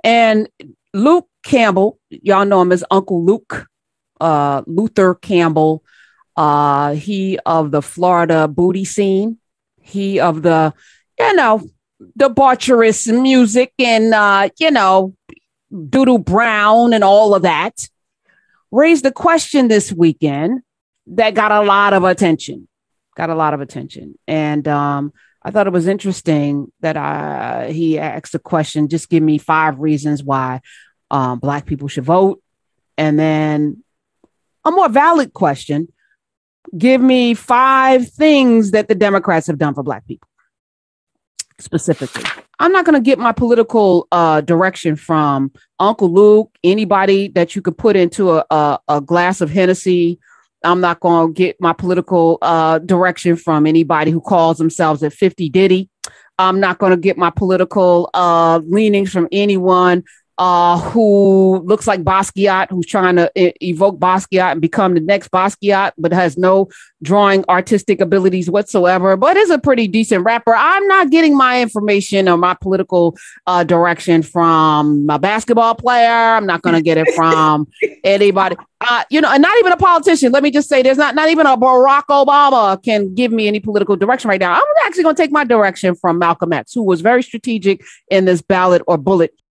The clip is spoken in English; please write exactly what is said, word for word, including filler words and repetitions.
And Luke Campbell, y'all know him as Uncle Luke, uh, Luther Campbell. Uh, he of the Florida booty scene. He of the, you know, debaucherous music and, uh, you know, Doodle Brown and all of that. Raised a question this weekend that got a lot of attention. Got a lot of attention. And um, I thought it was interesting that I, he asked a question, just give me five reasons why um, Black people should vote. And then a more valid question, give me five things that the Democrats have done for Black people. Specifically, I'm not going to get my political uh, direction from Uncle Luke, anybody that you could put into a, a, a glass of Hennessy. I'm not going to get my political uh, direction from anybody who calls themselves at fifty Diddy. I'm not going to get my political uh, leanings from anyone uh, who looks like Basquiat, who's trying to e- evoke Basquiat and become the next Basquiat, but has no drawing artistic abilities whatsoever, but is a pretty decent rapper. I'm not getting my information or my political uh, direction from a basketball player. I'm not going to get it from anybody, uh, you know, and not even a politician. Let me just say there's not, not even a Barack Obama can give me any political direction right now. I'm actually going to take my direction from Malcolm X, who was very strategic in this ballot or bullet